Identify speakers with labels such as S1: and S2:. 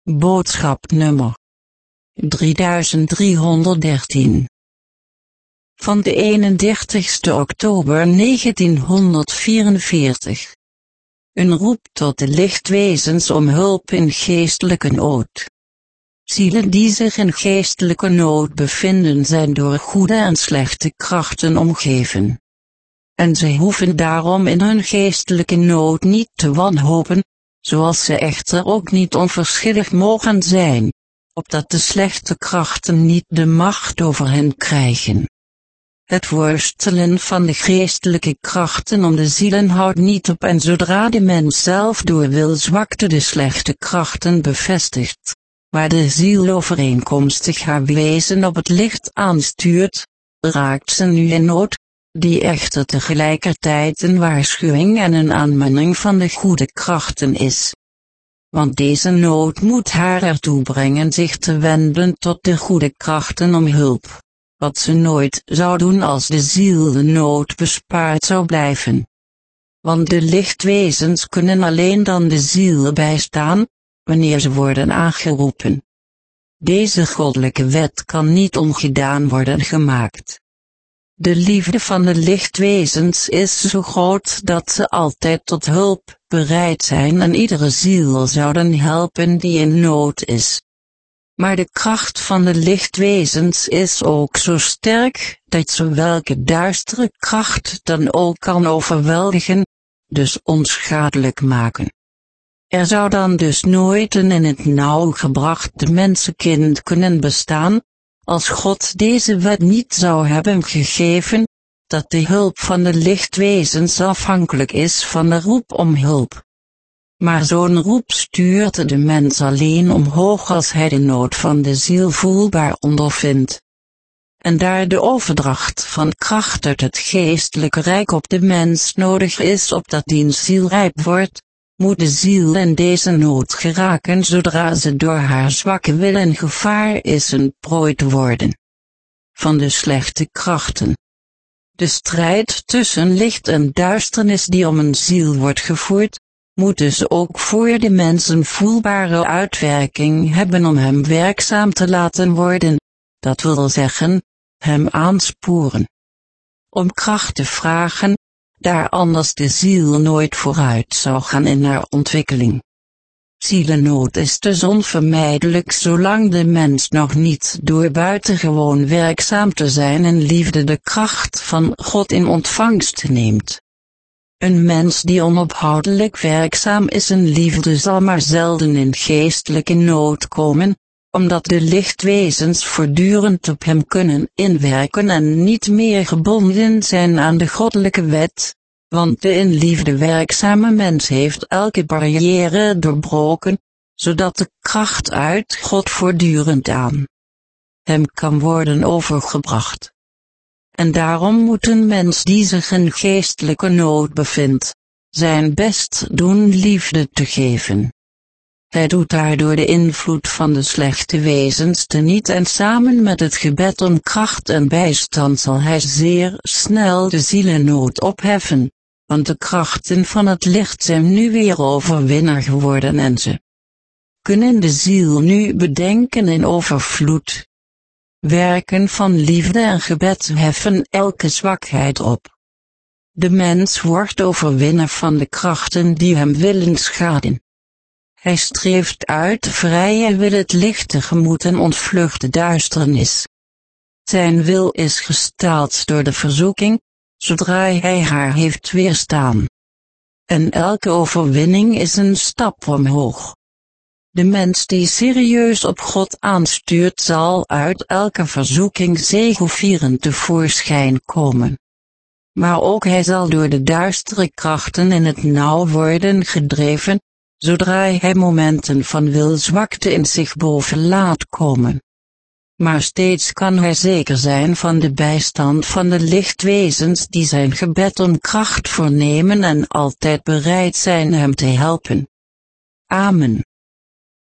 S1: Boodschap nummer 3313. Van de 31ste oktober 1944. Een roep tot de lichtwezens om hulp in geestelijke nood. Zielen die zich in geestelijke nood bevinden zijn door goede en slechte krachten omgeven. En zij hoeven daarom in hun geestelijke nood niet te wanhopen, zoals ze echter ook niet onverschillig mogen zijn, opdat de slechte krachten niet de macht over hen krijgen. Het worstelen van de geestelijke krachten om de zielen houdt niet op en zodra de mens zelf door wilzwakte de slechte krachten bevestigt, waar de ziel overeenkomstig haar wezen op het licht aanstuurt, raakt ze nu in nood, die echter tegelijkertijd een waarschuwing en een aanmaning van de goede krachten is. Want deze nood moet haar ertoe brengen zich te wenden tot de goede krachten om hulp, wat ze nooit zou doen als de ziel de nood bespaard zou blijven. Want de lichtwezens kunnen alleen dan de ziel bijstaan, wanneer ze worden aangeroepen. Deze goddelijke wet kan niet ongedaan worden gemaakt. De liefde van de lichtwezens is zo groot dat ze altijd tot hulp bereid zijn en iedere ziel zouden helpen die in nood is. Maar de kracht van de lichtwezens is ook zo sterk, dat ze welke duistere kracht dan ook kan overweldigen, dus onschadelijk maken. Er zou dan dus nooit een in het nauw gebracht mensenkind kunnen bestaan, als God deze wet niet zou hebben gegeven, dat de hulp van de lichtwezens afhankelijk is van de roep om hulp. Maar zo'n roep stuurt de mens alleen omhoog als hij de nood van de ziel voelbaar ondervindt. En daar de overdracht van kracht uit het geestelijke rijk op de mens nodig is opdat diens ziel rijp wordt, moet de ziel in deze nood geraken zodra ze door haar zwakke wil in gevaar is een prooi te worden van de slechte krachten. De strijd tussen licht en duisternis die om een ziel wordt gevoerd, moet dus ook voor de mens een voelbare uitwerking hebben om hem werkzaam te laten worden, dat wil zeggen, hem aansporen. Om kracht te vragen, daar anders de ziel nooit vooruit zou gaan in haar ontwikkeling. Zielennood is dus onvermijdelijk zolang de mens nog niet door buitengewoon werkzaam te zijn in liefde de kracht van God in ontvangst neemt. Een mens die onophoudelijk werkzaam is in liefde zal maar zelden in geestelijke nood komen, omdat de lichtwezens voortdurend op hem kunnen inwerken en niet meer gebonden zijn aan de goddelijke wet, want de in liefde werkzame mens heeft elke barrière doorbroken, zodat de kracht uit God voortdurend aan hem kan worden overgebracht. En daarom moet een mens die zich in geestelijke nood bevindt, zijn best doen liefde te geven. Hij doet daardoor de invloed van de slechte wezens teniet en samen met het gebed om kracht en bijstand zal hij zeer snel de zielennood opheffen, want de krachten van het licht zijn nu weer overwinnaar geworden en ze kunnen de ziel nu bedenken in overvloed. Werken van liefde en gebed heffen elke zwakheid op. De mens wordt overwinnaar van de krachten die hem willen schaden. Hij streeft uit vrije wil het licht tegemoet en ontvlucht de duisternis. Zijn wil is gestaald door de verzoeking, zodra hij haar heeft weerstaan. En elke overwinning is een stap omhoog. De mens die serieus op God aanstuurt zal uit elke verzoeking zegevierend tevoorschijn komen. Maar ook hij zal door de duistere krachten in het nauw worden gedreven, zodra hij momenten van wilzwakte in zich boven laat komen. Maar steeds kan hij zeker zijn van de bijstand van de lichtwezens die zijn gebed om kracht voornemen en altijd bereid zijn hem te helpen. Amen.